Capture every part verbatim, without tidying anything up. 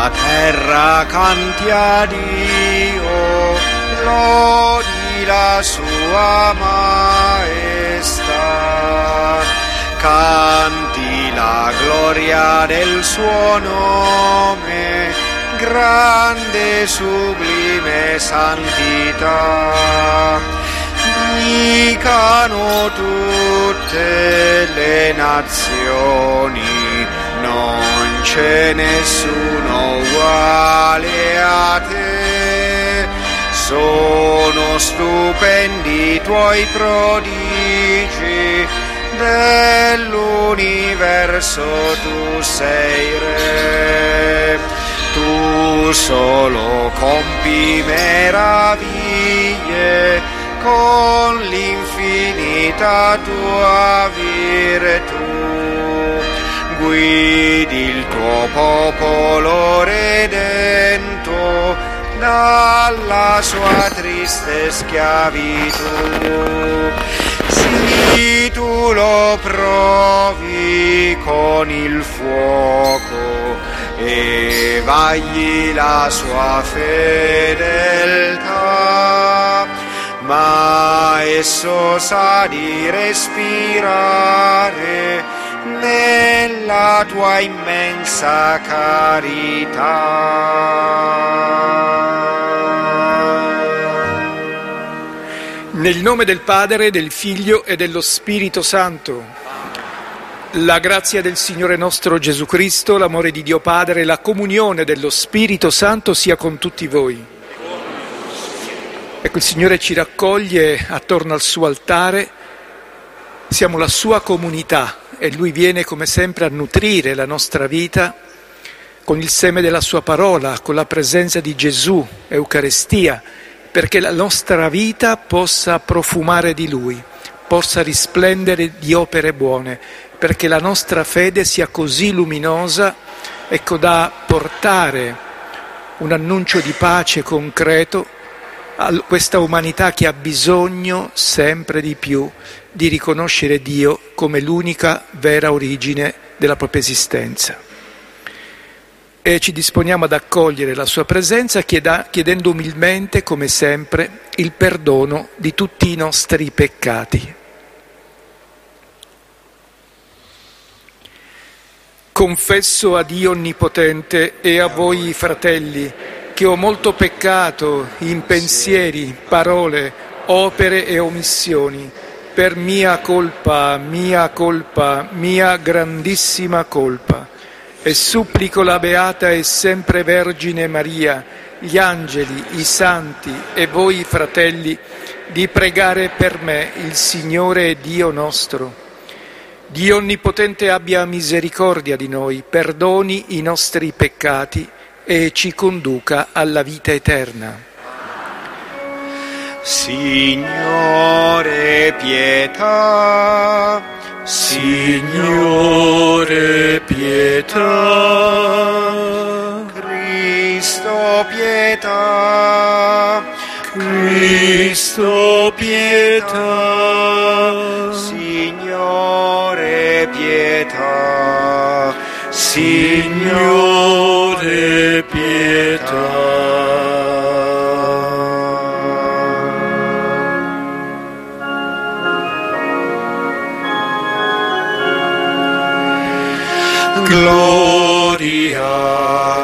la terra canti a Dio, lodi la sua maestà, canti la gloria del suo nome, grande sublime santità. Dicano tutte le nazioni, non c'è nessuno uguale a te. Sono stupendi i tuoi prodigi, dell'universo tu sei re. Tu solo compi meraviglie con l'infinita tua virtù. Guidi il tuo popolo redento dalla sua triste schiavitù. Sì, tu lo provi con il fuoco e vagli la sua fedeltà, ma esso sa di respirare nella tua immensa carità. Nel nome del Padre, del Figlio e dello Spirito Santo. La grazia del Signore nostro Gesù Cristo, l'amore di Dio Padre, la comunione dello Spirito Santo sia con tutti voi. Ecco, il Signore ci raccoglie attorno al suo altare, siamo la sua comunità e Lui viene come sempre a nutrire la nostra vita con il seme della sua parola, con la presenza di Gesù, Eucaristia, perché la nostra vita possa profumare di Lui, possa risplendere di opere buone, perché la nostra fede sia così luminosa, ecco, da portare un annuncio di pace concreto a questa umanità che ha bisogno sempre di più di riconoscere Dio come l'unica vera origine della propria esistenza. E ci disponiamo ad accogliere la sua presenza chieda, chiedendo umilmente, come sempre, il perdono di tutti i nostri peccati. Confesso a Dio Onnipotente e a voi, fratelli, che ho molto peccato in pensieri, parole, opere e omissioni, per mia colpa, mia colpa, mia grandissima colpa. E supplico la Beata e sempre Vergine Maria, gli angeli, i santi e voi, fratelli, di pregare per me il Signore e Dio nostro. Dio Onnipotente abbia misericordia di noi, perdoni i nostri peccati e ci conduca alla vita eterna. Signore, pietà. Signore, pietà. Cristo, pietà. Cristo, pietà. Signore, pietà. Signore, pietà. Gloria,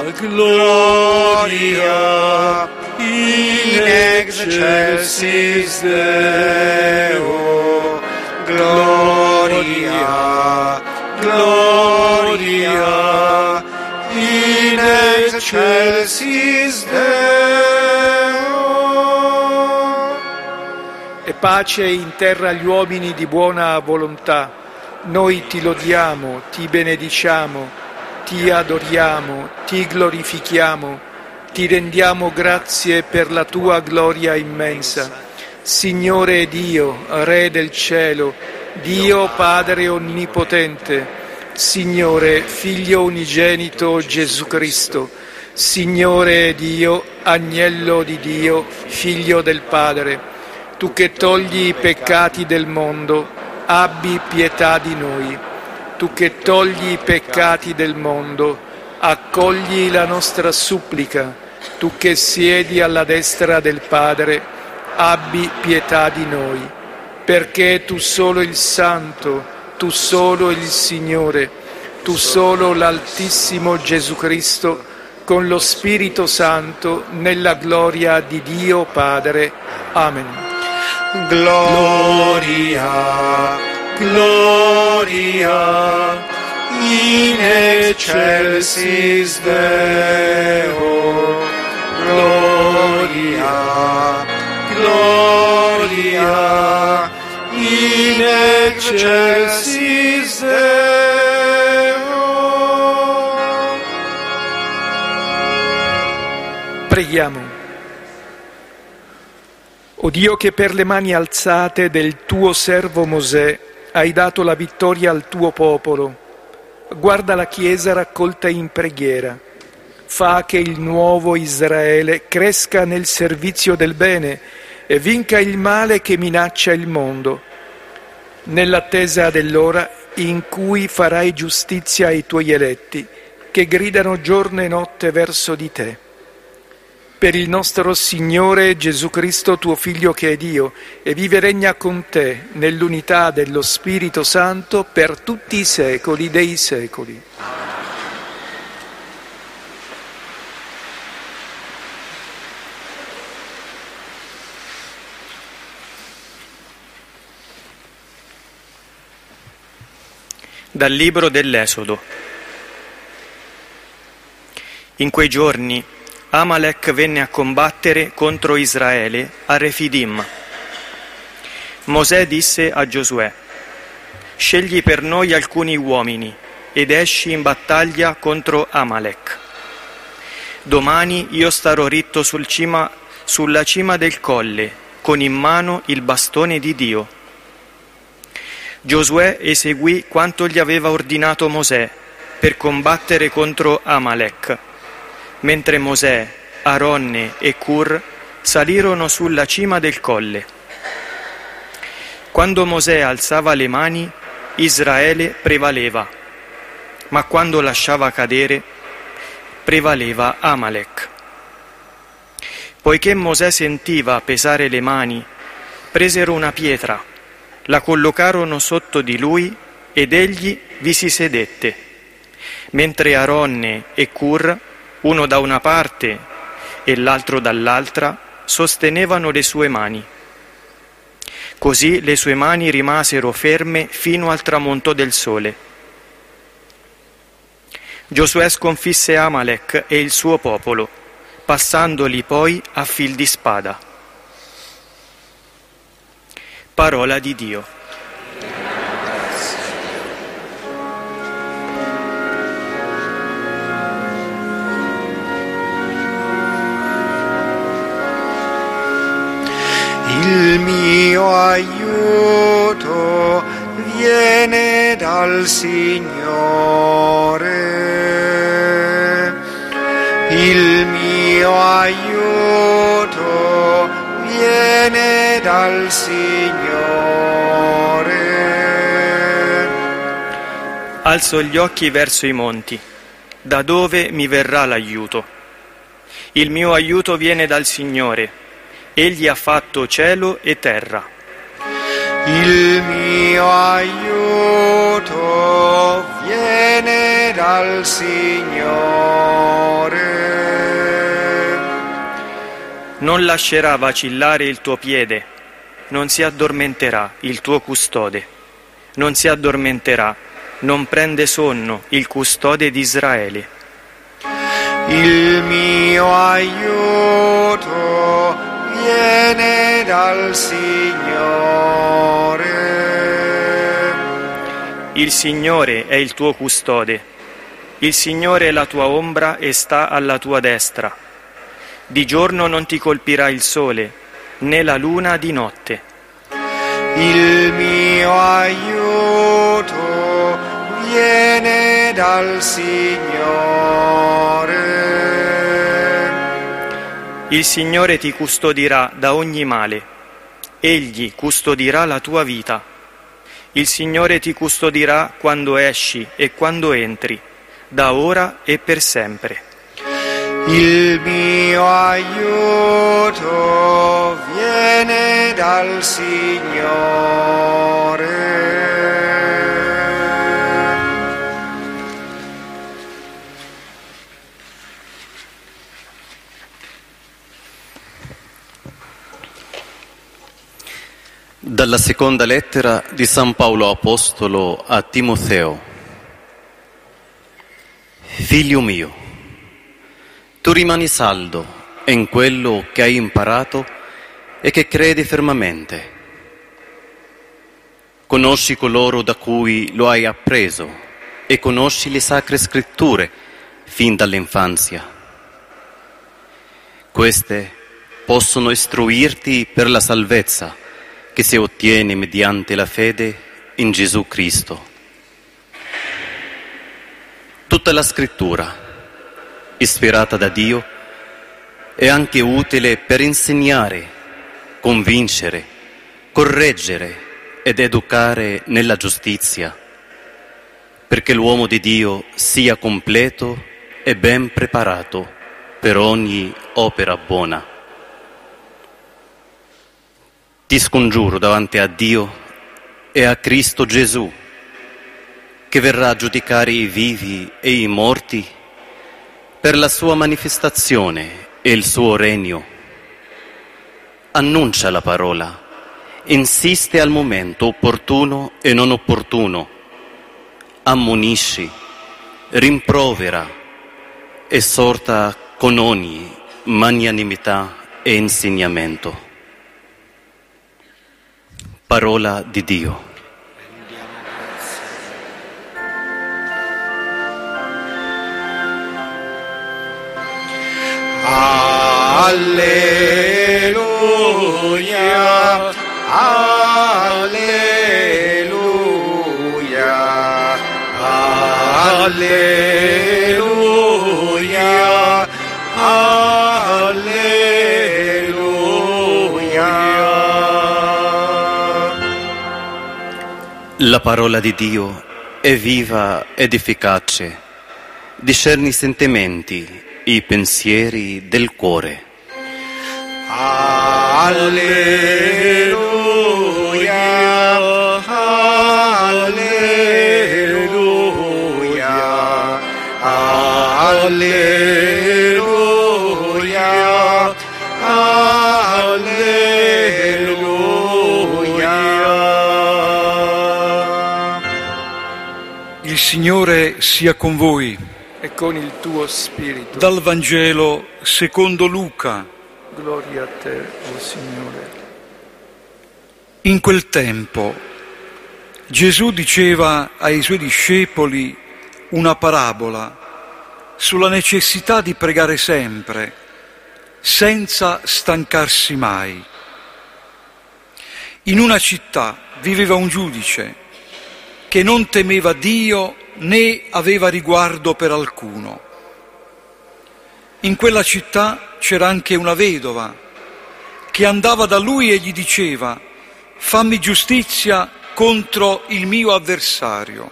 gloria, in excelsis Deo. Gloria, gloria, in excelsis Deo. E pace in terra agli uomini di buona volontà. Noi ti lodiamo, ti benediciamo, ti adoriamo, ti glorifichiamo, ti rendiamo grazie per la tua gloria immensa. Signore Dio, Re del cielo, Dio Padre Onnipotente, Signore Figlio Unigenito Gesù Cristo, Signore Dio, Agnello di Dio, Figlio del Padre, tu che togli i peccati del mondo, abbi pietà di noi. Tu che togli i peccati del mondo, accogli la nostra supplica, tu che siedi alla destra del Padre, abbi pietà di noi, perché tu solo il Santo, tu solo il Signore, tu solo l'Altissimo Gesù Cristo, con lo Spirito Santo, nella gloria di Dio Padre. Amen. Gloria, gloria, in excelsis Deo. Gloria, gloria, in excelsis Deo. Preghiamo. O Dio, che per le mani alzate del tuo servo Mosè hai dato la vittoria al tuo popolo, guarda la Chiesa raccolta in preghiera. Fa che il nuovo Israele cresca nel servizio del bene e vinca il male che minaccia il mondo, nell'attesa dell'ora in cui farai giustizia ai tuoi eletti, che gridano giorno e notte verso di te. Per il nostro Signore Gesù Cristo, tuo Figlio che è Dio, e vive e regna con te nell'unità dello Spirito Santo per tutti i secoli dei secoli. Dal libro dell'Esodo. In quei giorni Amalek venne a combattere contro Israele a Refidim. Mosè disse a Giosuè: «Scegli per noi alcuni uomini ed esci in battaglia contro Amalek. Domani io starò ritto sul cima, sulla cima del colle, con in mano il bastone di Dio». Giosuè eseguì quanto gli aveva ordinato Mosè per combattere contro Amalek, mentre Mosè, Aronne e Cur salirono sulla cima del colle. Quando Mosè alzava le mani, Israele prevaleva, ma quando lasciava cadere, prevaleva Amalek. Poiché Mosè sentiva pesare le mani, presero una pietra, la collocarono sotto di lui ed egli vi si sedette, mentre Aronne e Cur, uno da una parte e l'altro dall'altra, sostenevano le sue mani. Così le sue mani rimasero ferme fino al tramonto del sole. Giosuè sconfisse Amalek e il suo popolo, passandoli poi a fil di spada. Parola di Dio. Il mio aiuto viene dal Signore. Il mio aiuto viene dal Signore. Alzo gli occhi verso i monti. Da dove mi verrà l'aiuto? Il mio aiuto viene dal Signore. Egli ha fatto cielo e terra. Il mio aiuto viene dal Signore. Non lascerà vacillare il tuo piede, non si addormenterà il tuo custode. Non si addormenterà, non prende sonno il custode di Israele. Il mio aiuto viene dal Signore. Il Signore è il tuo custode. Il Signore è la tua ombra e sta alla tua destra. Di giorno non ti colpirà il sole, né la luna di notte. Il mio aiuto viene dal Signore. Il Signore ti custodirà da ogni male. Egli custodirà la tua vita. Il Signore ti custodirà quando esci e quando entri, da ora e per sempre. Il mio aiuto viene dal Signore. Dalla seconda lettera di San Paolo Apostolo a Timoteo. Figlio mio, tu rimani saldo in quello che hai imparato e che credi fermamente. Conosci coloro da cui lo hai appreso e conosci le sacre scritture fin dall'infanzia. Queste possono istruirti per la salvezza che si ottiene mediante la fede in Gesù Cristo. Tutta la scrittura, ispirata da Dio, è anche utile per insegnare, convincere, correggere ed educare nella giustizia, perché l'uomo di Dio sia completo e ben preparato per ogni opera buona. Ti scongiuro davanti a Dio e a Cristo Gesù, che verrà a giudicare i vivi e i morti per la sua manifestazione e il suo regno. Annuncia la parola, insiste al momento opportuno e non opportuno, ammonisci, rimprovera, esorta con ogni magnanimità e insegnamento. Parola di Dio. Alleluia, alleluia, alleluia, alleluia. La parola di Dio è viva ed efficace, discerni i sentimenti, i pensieri del cuore. Alleluia, alleluia, alleluia, alleluia. Il Signore sia con voi. E con il tuo spirito. Dal Vangelo secondo Luca. Gloria a te, o Signore. In quel tempo Gesù diceva ai suoi discepoli una parabola sulla necessità di pregare sempre, senza stancarsi mai. In una città viveva un giudice che non temeva Dio né aveva riguardo per alcuno. In quella città c'era anche una vedova che andava da lui e gli diceva: fammi giustizia contro il mio avversario.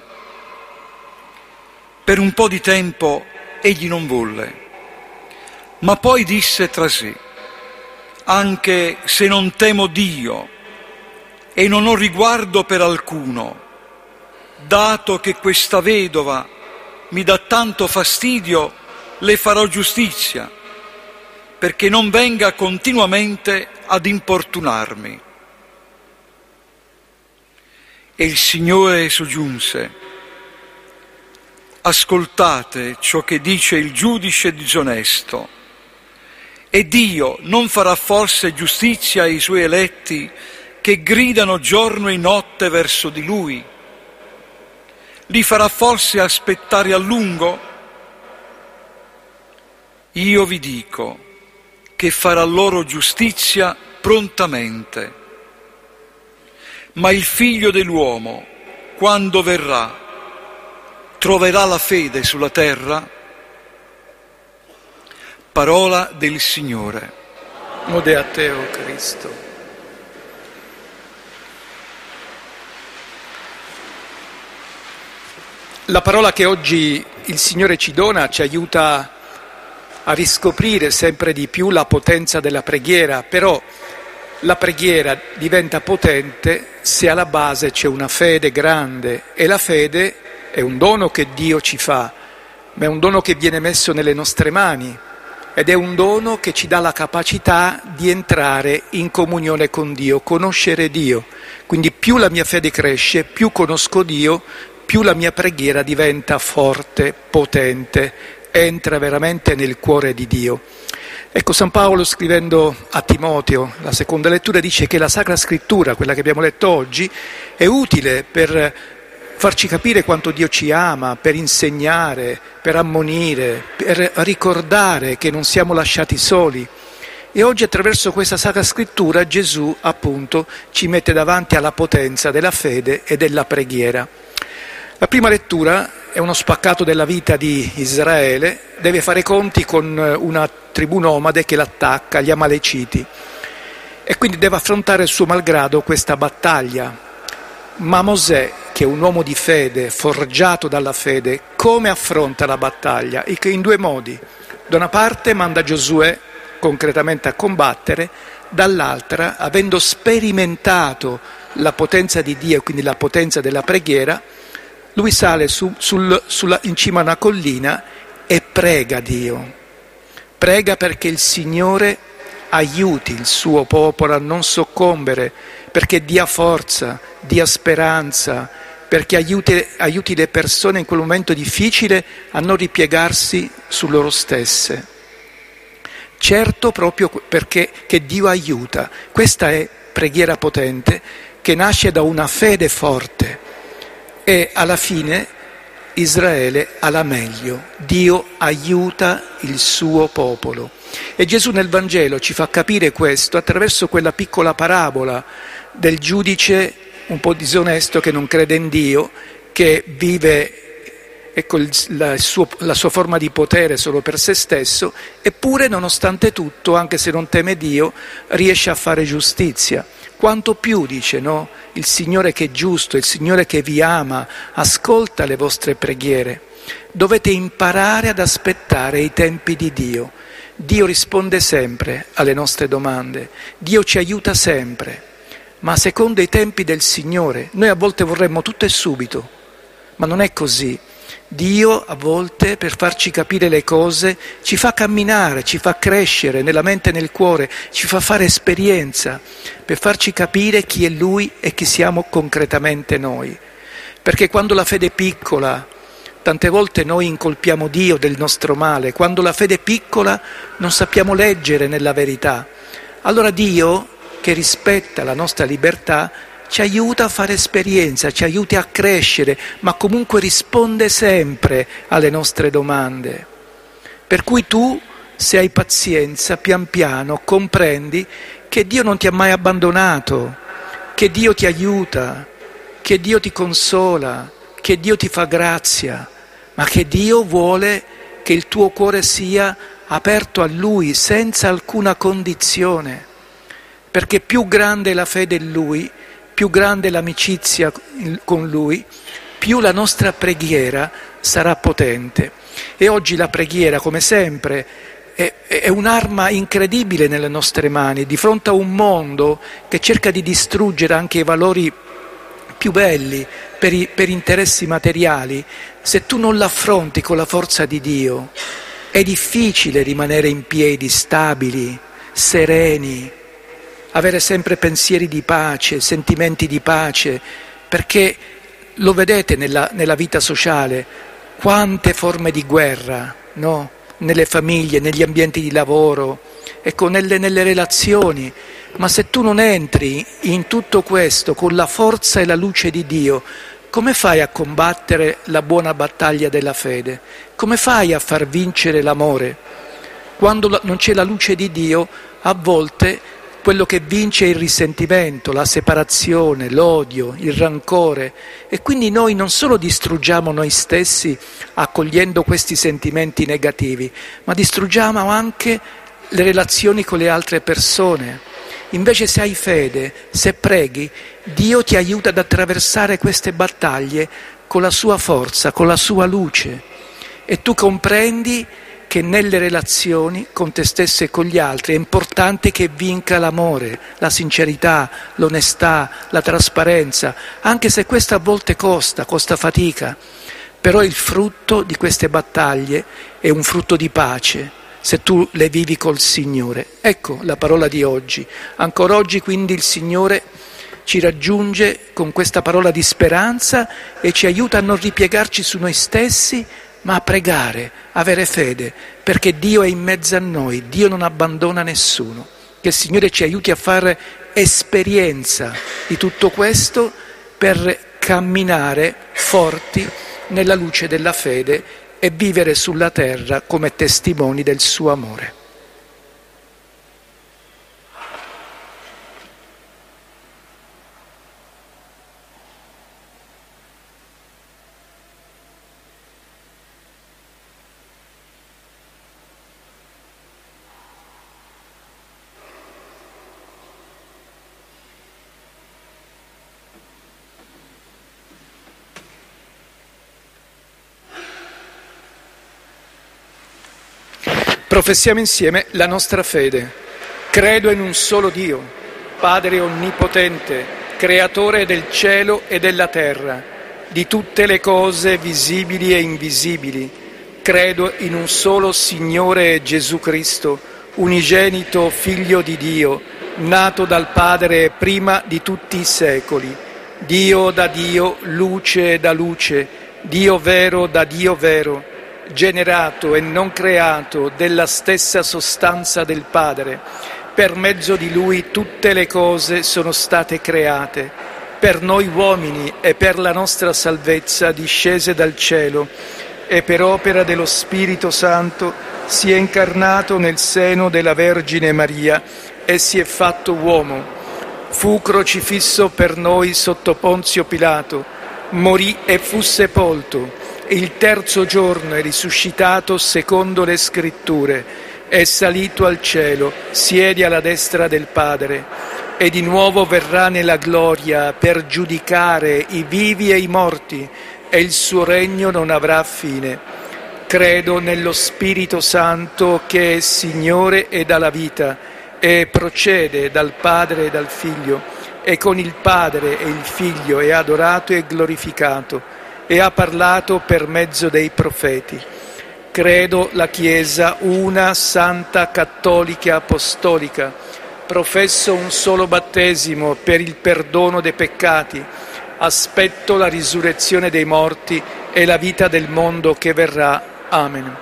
Per un po' di tempo egli non volle, ma poi disse tra sé: anche se non temo Dio e non ho riguardo per alcuno, dato che questa vedova mi dà tanto fastidio, le farò giustizia, perché non venga continuamente ad importunarmi. E il Signore soggiunse: ascoltate ciò che dice il giudice disonesto. E Dio non farà forse giustizia ai suoi eletti che gridano giorno e notte verso di Lui? Li farà forse aspettare a lungo? Io vi dico che farà loro giustizia prontamente. Ma il Figlio dell'uomo, quando verrà, troverà la fede sulla terra? Parola del Signore. Lode a te, o Cristo. La parola che oggi il Signore ci dona ci aiuta a riscoprire sempre di più la potenza della preghiera, però la preghiera diventa potente se alla base c'è una fede grande, e la fede è un dono che Dio ci fa, ma è un dono che viene messo nelle nostre mani ed è un dono che ci dà la capacità di entrare in comunione con Dio, conoscere Dio. Quindi più la mia fede cresce, più conosco Dio, più la mia preghiera diventa forte, potente, entra veramente nel cuore di Dio. Ecco, San Paolo, scrivendo a Timoteo, la seconda lettura, dice che la Sacra Scrittura, quella che abbiamo letto oggi, è utile per farci capire quanto Dio ci ama, per insegnare, per ammonire, per ricordare che non siamo lasciati soli. E oggi attraverso questa Sacra Scrittura Gesù appunto ci mette davanti alla potenza della fede e della preghiera. La prima lettura è uno spaccato della vita di Israele, deve fare conti con una tribù nomade che l'attacca, gli Amaleciti, e quindi deve affrontare il suo malgrado questa battaglia. Ma Mosè, che è un uomo di fede, forgiato dalla fede, come affronta la battaglia? In due modi. Da una parte manda Giosuè concretamente a combattere, dall'altra, avendo sperimentato la potenza di Dio, quindi la potenza della preghiera, lui sale su, sul, sulla, in cima a una collina e prega Dio. Prega perché il Signore aiuti il suo popolo a non soccombere, perché dia forza, dia speranza, perché aiuti, aiuti le persone in quel momento difficile a non ripiegarsi su loro stesse. Certo, proprio perché che Dio aiuta. Questa è preghiera potente che nasce da una fede forte e alla fine Israele ha la meglio. Dio aiuta il suo popolo. E Gesù nel Vangelo ci fa capire questo attraverso quella piccola parabola del giudice un po' disonesto che non crede in Dio, che vive ecco, il, la, il suo, la sua forma di potere solo per se stesso, eppure nonostante tutto, anche se non teme Dio, riesce a fare giustizia. Quanto più, dice, no? Il Signore che è giusto, il Signore che vi ama, ascolta le vostre preghiere. Dovete imparare ad aspettare i tempi di Dio. Dio risponde sempre alle nostre domande, Dio ci aiuta sempre, ma secondo i tempi del Signore. Noi a volte vorremmo tutto e subito, ma non è così. Dio a volte, per farci capire le cose, ci fa camminare, ci fa crescere nella mente e nel cuore, ci fa fare esperienza, per farci capire chi è Lui e chi siamo concretamente noi. Perché quando la fede è piccola, tante volte noi incolpiamo Dio del nostro male, quando la fede è piccola non sappiamo leggere nella verità. Allora Dio, che rispetta la nostra libertà, ci aiuta a fare esperienza, ci aiuta a crescere, ma comunque risponde sempre alle nostre domande. Per cui tu, se hai pazienza, pian piano comprendi che Dio non ti ha mai abbandonato, che Dio ti aiuta, che Dio ti consola, che Dio ti fa grazia, ma che Dio vuole che il tuo cuore sia aperto a Lui senza alcuna condizione, perché più grande è la fede in Lui, più grande è l'amicizia con Lui, più la nostra preghiera sarà potente. E oggi la preghiera, come sempre, è, è un'arma incredibile nelle nostre mani, di fronte a un mondo che cerca di distruggere anche i valori più belli per, i, per interessi materiali. Se tu non l'affronti con la forza di Dio, è difficile rimanere in piedi, stabili, sereni, avere sempre pensieri di pace, sentimenti di pace, perché lo vedete nella, nella vita sociale, quante forme di guerra, no? Nelle famiglie, negli ambienti di lavoro, ecco, nelle, nelle relazioni. Ma se tu non entri in tutto questo con la forza e la luce di Dio, come fai a combattere la buona battaglia della fede? Come fai a far vincere l'amore? Quando non c'è la luce di Dio, a volte quello che vince è il risentimento, la separazione, l'odio, il rancore, e quindi noi non solo distruggiamo noi stessi accogliendo questi sentimenti negativi, ma distruggiamo anche le relazioni con le altre persone. Invece se hai fede, se preghi, Dio ti aiuta ad attraversare queste battaglie con la sua forza, con la sua luce. e tu comprendi che nelle relazioni con te stesso e con gli altri è importante che vinca l'amore, la sincerità, l'onestà, la trasparenza, anche se questo a volte costa, costa fatica, però il frutto di queste battaglie è un frutto di pace, se tu le vivi col Signore. Ecco la parola di oggi. Ancora oggi quindi il Signore ci raggiunge con questa parola di speranza e ci aiuta a non ripiegarci su noi stessi, ma a pregare, avere fede, perché Dio è in mezzo a noi, Dio non abbandona nessuno. Che il Signore ci aiuti a fare esperienza di tutto questo per camminare forti nella luce della fede e vivere sulla terra come testimoni del suo amore. Professiamo insieme la nostra fede. Credo in un solo Dio, Padre onnipotente, creatore del cielo e della terra, di tutte le cose visibili e invisibili. Credo in un solo Signore Gesù Cristo, unigenito Figlio di Dio, nato dal Padre prima di tutti i secoli, Dio da Dio, luce da luce, Dio vero da Dio vero, generato e non creato della stessa sostanza del Padre. Per mezzo di Lui tutte le cose sono state create, per noi uomini e per la nostra salvezza discese dal cielo, e per opera dello Spirito Santo si è incarnato nel seno della Vergine Maria e si è fatto uomo. Fu crocifisso per noi sotto Ponzio Pilato, morì e fu sepolto. Il terzo giorno è risuscitato secondo le Scritture, è salito al cielo, siede alla destra del Padre e di nuovo verrà nella gloria per giudicare i vivi e i morti, e il suo regno non avrà fine. Credo nello Spirito Santo che è Signore e dà la vita e procede dal Padre e dal Figlio, e con il Padre e il Figlio è adorato e glorificato, e ha parlato per mezzo dei profeti. Credo la Chiesa una, santa, cattolica, apostolica. Professo un solo battesimo per il perdono dei peccati. Aspetto la risurrezione dei morti e la vita del mondo che verrà. Amen.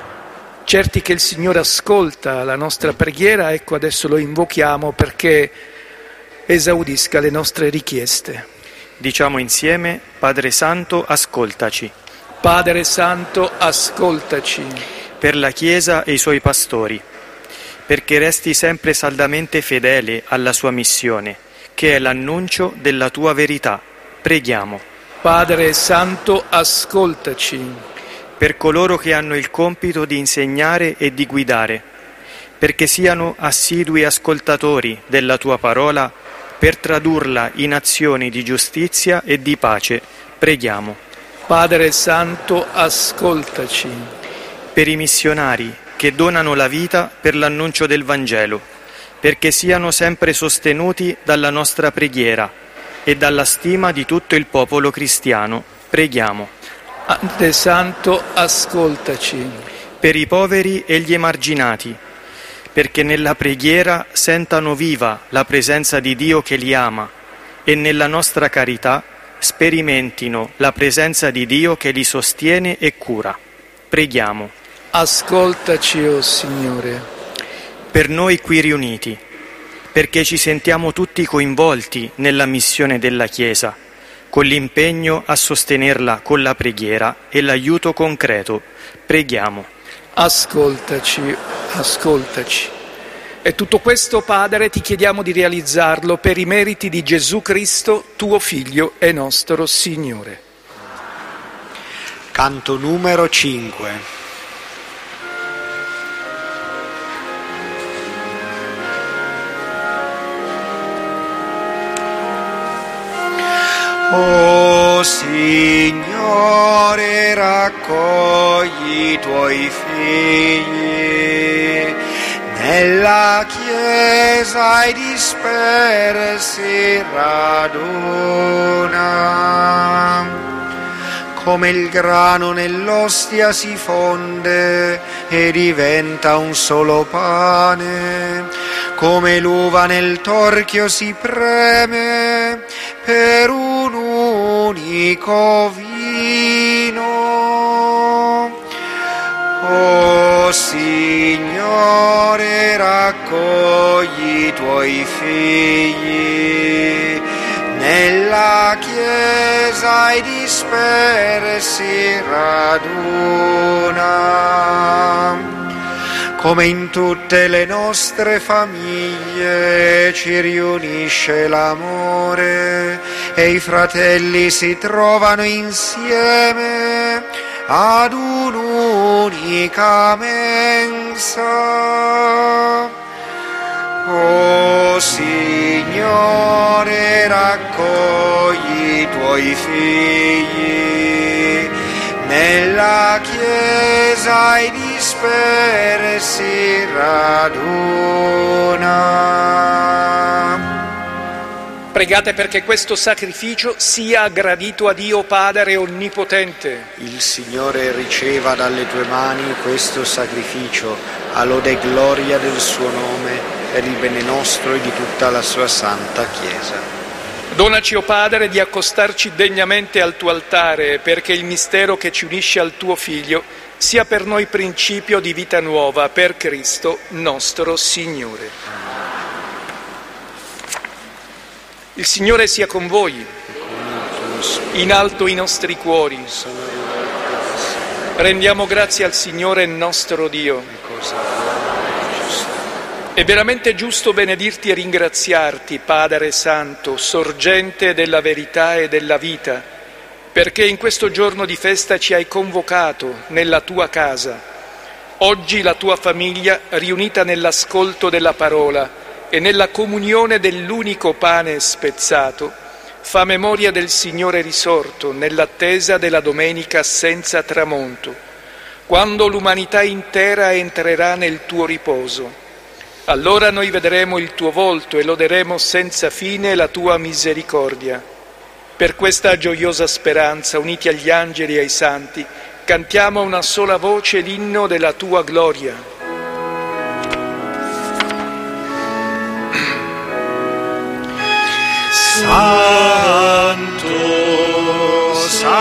Certi che il Signore ascolta la nostra preghiera, ecco adesso lo invochiamo perché esaudisca le nostre richieste. Diciamo insieme: Padre Santo, ascoltaci. Padre Santo, ascoltaci. Per la Chiesa e i suoi pastori, perché resti sempre saldamente fedele alla sua missione, che è l'annuncio della tua verità. Preghiamo. Padre Santo, ascoltaci. Per coloro che hanno il compito di insegnare e di guidare, perché siano assidui ascoltatori della tua parola, per tradurla in azioni di giustizia e di pace. Preghiamo. Padre Santo, ascoltaci. Per i missionari che donano la vita per l'annuncio del Vangelo, perché siano sempre sostenuti dalla nostra preghiera e dalla stima di tutto il popolo cristiano. Preghiamo. Padre Santo, ascoltaci. Per i poveri e gli emarginati, perché nella preghiera sentano viva la presenza di Dio che li ama e nella nostra carità sperimentino la presenza di Dio che li sostiene e cura. Preghiamo. Ascoltaci, o Signore. Per noi qui riuniti, perché ci sentiamo tutti coinvolti nella missione della Chiesa, con l'impegno a sostenerla con la preghiera e l'aiuto concreto. Preghiamo. Ascoltaci, ascoltaci. E tutto questo, Padre, ti chiediamo di realizzarlo per i meriti di Gesù Cristo, tuo Figlio e nostro Signore. Canto numero cinque. O Signore, raccogli i tuoi figli. Nella Chiesa i dispersi raduna. Come il grano nell'ostia si fonde e diventa un solo pane, come l'uva nel torchio si preme per un unico vino. O Signore, raccogli i tuoi figli. Nella Chiesa i dispersi raduna. Come in tutte le nostre famiglie ci riunisce l'amore e i fratelli si trovano insieme ad un'unica mensa. O Signore, raccogli i tuoi figli. Nella Chiesa i dispersi raduna. Pregate perché questo sacrificio sia gradito a Dio Padre Onnipotente. Il Signore riceva dalle tue mani questo sacrificio, a lode e gloria del suo nome, per il bene nostro e di tutta la sua santa Chiesa. Donaci, o Padre, di accostarci degnamente al tuo altare, perché il mistero che ci unisce al tuo Figlio sia per noi principio di vita nuova, per Cristo nostro Signore. Il Signore sia con voi, in alto i nostri cuori. Rendiamo grazie al Signore nostro Dio. È veramente giusto benedirti e ringraziarti, Padre Santo, sorgente della verità e della vita, perché in questo giorno di festa ci hai convocato nella tua casa. Oggi la tua famiglia, riunita nell'ascolto della parola e nella comunione dell'unico pane spezzato, fa memoria del Signore risorto nell'attesa della domenica senza tramonto, quando l'umanità intera entrerà nel tuo riposo. Allora noi vedremo il tuo volto e loderemo senza fine la tua misericordia. Per questa gioiosa speranza, uniti agli angeli e ai santi, cantiamo a una sola voce l'inno della tua gloria. Santo,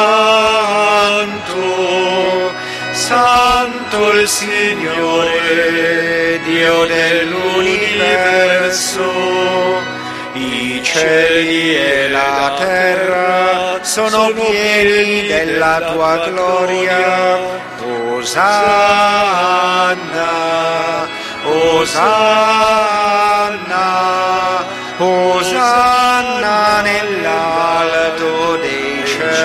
Santo, Santo il Signore, Dio dell'universo. I cieli e la terra sono pieni della tua gloria. Osanna, Osanna, Osanna nell'alto dei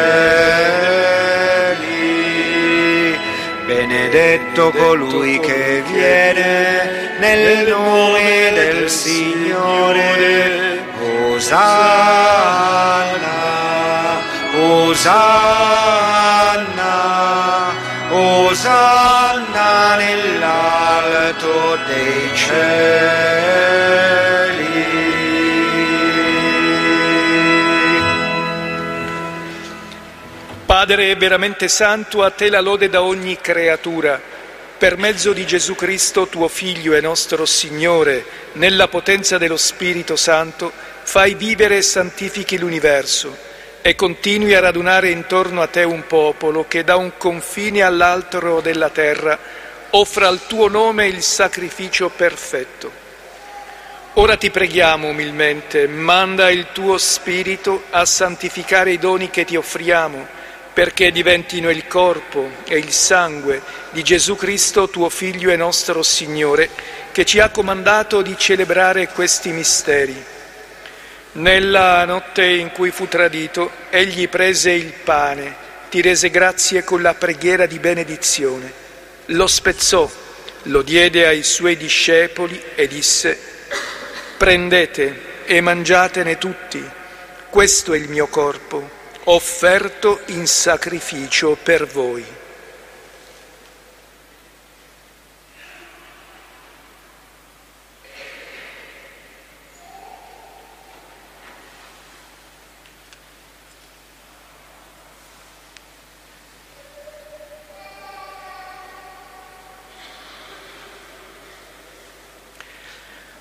cieli. Benedetto colui che viene nel nome del Signore. Osanna, Osanna, Osanna nell'alto dei cieli. Padre veramente santo, a te la lode da ogni creatura. Per mezzo di Gesù Cristo, tuo Figlio e nostro Signore, nella potenza dello Spirito Santo, fai vivere e santifichi l'universo e continui a radunare intorno a te un popolo che da un confine all'altro della terra offra al tuo nome il sacrificio perfetto. Ora ti preghiamo umilmente, manda il tuo Spirito a santificare i doni che ti offriamo, perché diventino il corpo e il sangue di Gesù Cristo, tuo Figlio e nostro Signore, che ci ha comandato di celebrare questi misteri. Nella notte in cui fu tradito, egli prese il pane, ti rese grazie con la preghiera di benedizione, lo spezzò, lo diede ai suoi discepoli e disse: «Prendete e mangiatene tutti, questo è il mio corpo, offerto in sacrificio per voi».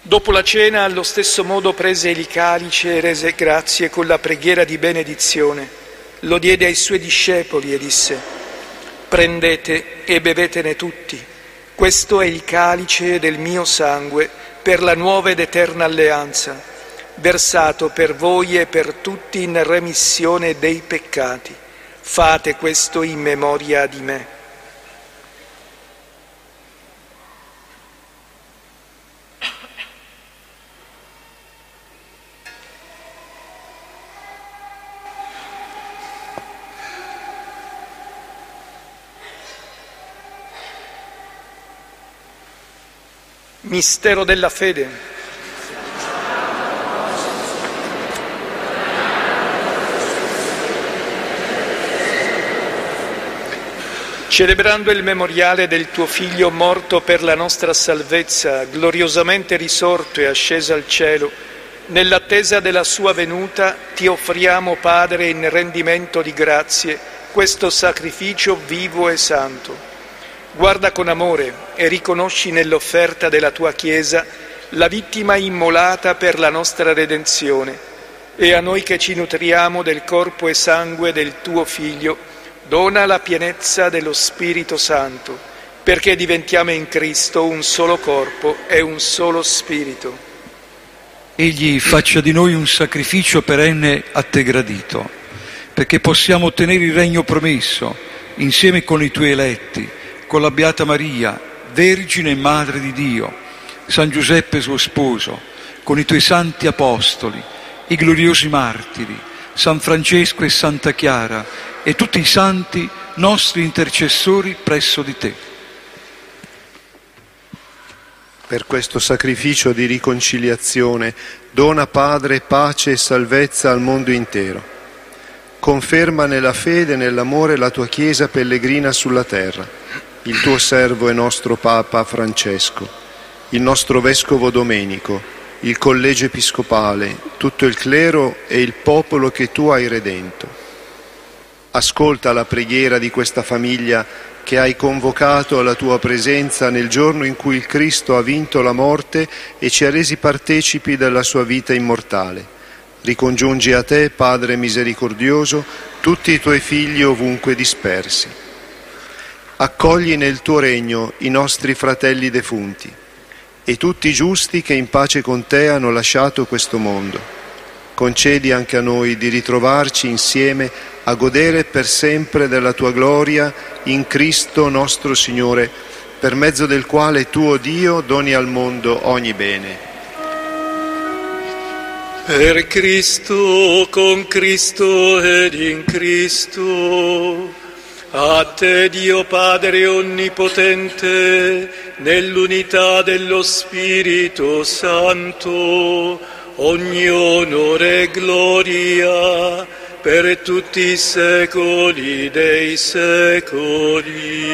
Dopo la cena, allo stesso modo prese il calice e rese grazie con la preghiera di benedizione. Lo diede ai suoi discepoli e disse: «Prendete e bevetene tutti. Questo è il calice del mio sangue per la nuova ed eterna alleanza, versato per voi e per tutti in remissione dei peccati. Fate questo in memoria di me». Mistero della fede. Celebrando il memoriale del tuo Figlio morto per la nostra salvezza, gloriosamente risorto e asceso al cielo, nell'attesa della sua venuta, ti offriamo, Padre, in rendimento di grazie, questo sacrificio vivo e santo. Guarda con amore e riconosci nell'offerta della tua Chiesa la vittima immolata per la nostra redenzione, e a noi che ci nutriamo del corpo e sangue del tuo Figlio dona la pienezza dello Spirito Santo, perché diventiamo in Cristo un solo corpo e un solo Spirito. Egli faccia di noi un sacrificio perenne a te gradito, perché possiamo ottenere il regno promesso insieme con i tuoi eletti, con la Beata Maria, Vergine e Madre di Dio, San Giuseppe suo sposo, con i tuoi santi apostoli, i gloriosi martiri, San Francesco e Santa Chiara e tutti i santi nostri intercessori presso di te. Per questo sacrificio di riconciliazione dona, Padre, pace e salvezza al mondo intero. Conferma nella fede e nell'amore la tua Chiesa pellegrina sulla terra, il tuo servo e nostro Papa Francesco, il nostro Vescovo Domenico, il Collegio Episcopale, tutto il clero e il popolo che tu hai redento. Ascolta la preghiera di questa famiglia che hai convocato alla tua presenza nel giorno in cui il Cristo ha vinto la morte e ci ha resi partecipi della sua vita immortale. Ricongiungi a te, Padre misericordioso, tutti i tuoi figli ovunque dispersi. Accogli nel tuo regno i nostri fratelli defunti e tutti i giusti che in pace con te hanno lasciato questo mondo. Concedi anche a noi di ritrovarci insieme a godere per sempre della tua gloria in Cristo nostro Signore, per mezzo del quale tu, o Dio, doni al mondo ogni bene. Per Cristo, con Cristo ed in Cristo, a te, Dio Padre Onnipotente, nell'unità dello Spirito Santo, ogni onore e gloria per tutti i secoli dei secoli.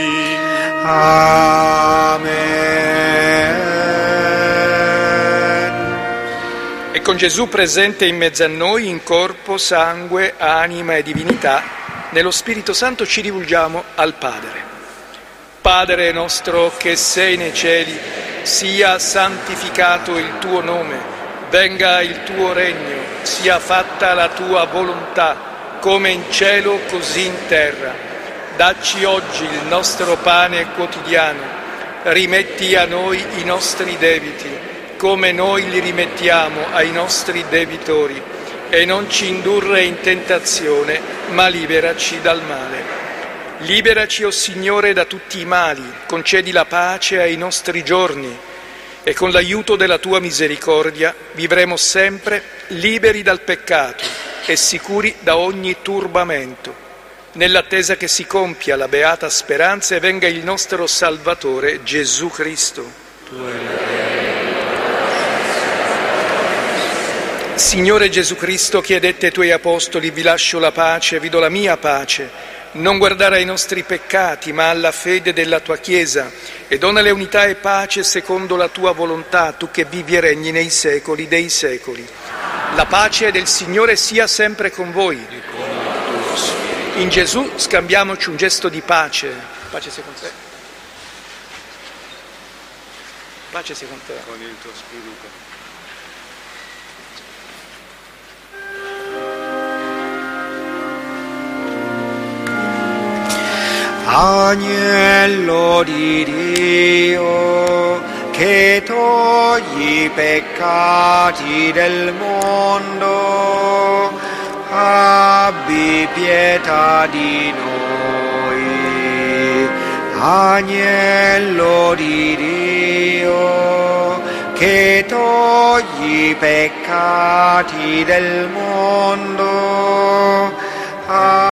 Amen. E con Gesù presente in mezzo a noi, in corpo, sangue, anima e divinità, nello Spirito Santo ci rivolgiamo al Padre. Padre nostro che sei nei cieli, sia santificato il tuo nome, venga il tuo regno, sia fatta la tua volontà, come in cielo così in terra. Dacci oggi il nostro pane quotidiano, rimetti a noi i nostri debiti, come noi li rimettiamo ai nostri debitori, e non ci indurre in tentazione, ma liberaci dal male. Liberaci, o Signore, da tutti i mali, concedi la pace ai nostri giorni, e con l'aiuto della tua misericordia vivremo sempre liberi dal peccato e sicuri da ogni turbamento, nell'attesa che si compia la beata speranza e venga il nostro Salvatore Gesù Cristo. Signore Gesù Cristo, che hai detto ai tuoi apostoli: vi lascio la pace, vi do la mia pace, non guardare ai nostri peccati, ma alla fede della tua Chiesa, e donale unità e pace secondo la tua volontà, tu che vivi e regni nei secoli dei secoli. La pace del Signore sia sempre con voi. In Gesù scambiamoci un gesto di pace. Pace sia con te. Pace sia con te. Con il tuo spirito. Agnello di Dio, che togli i peccati del mondo, abbi pietà di noi. Agnello di Dio, che togli i peccati del mondo,